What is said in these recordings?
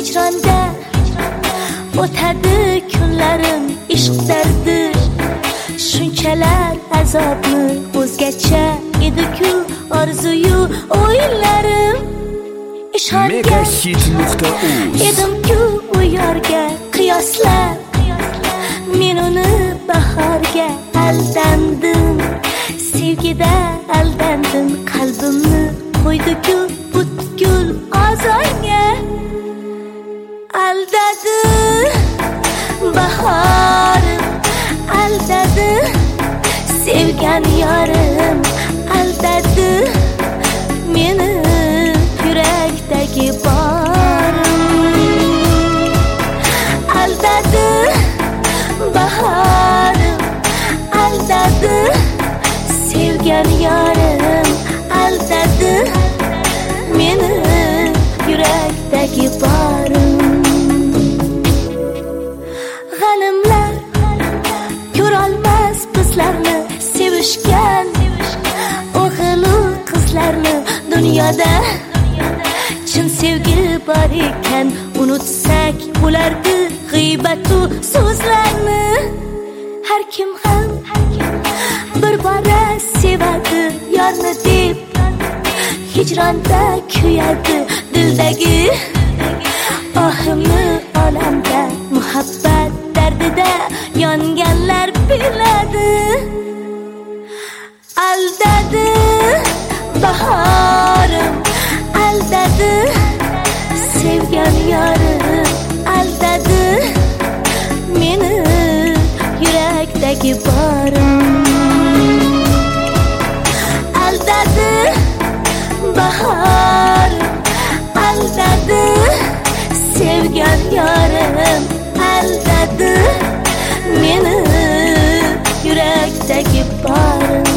hicronda o'tadi kunlarim ishq dardi. Shunchalar azobni o'zgacha edi-ku orzuyu o'yinlarim. Megahit.uz edim-ku u yorga qiyoslab, men uni bahorga aldandim, sevgida aldandim, qalbimni qo'ydi-ku butkul ozonga. Aldadi bahorim, aldadi sevgan yorim, aldadi meni yurakdagi borim. Aldadi bahorim, aldadi sevgan yorim, aldadi meni yurakdagi borim. G'animlar ko'rolmas bizlarni sevishgan o'g'il-u qizlarni dunyoda. Chin sevgi bor ekan unutsak bo'lardi g'iybat-u so'zlarni. Har kim ham bir bora sevadi yorni deb, hijronda kuyadi dildagi ohimni olamda. Muhabbat dardida yonganlar biladi. Aldadi bahorim, aldadi sevgan yorim, aldadi meni yurakdagi borim. Aldadi bahorim, aldadi sevgan yorim, aldadi meni yurakdagi borim.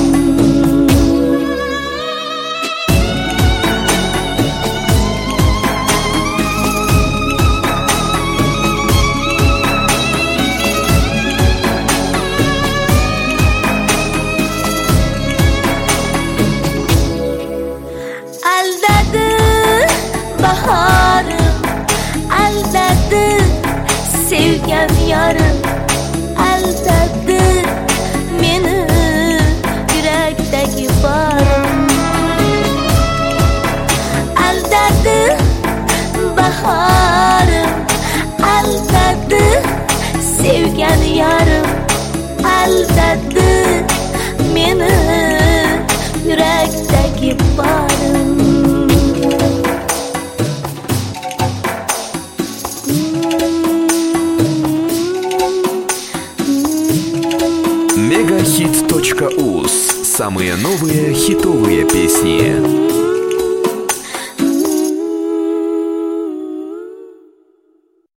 Aldadi bahorim, aldadi sevgan yorim, aldadi meni yurakdagi borim. Aldadi bahorim, aldadi sevgan yorim, aldadi meni yurakdagi borim. Megahit.uz. Самые новые хитовые песни.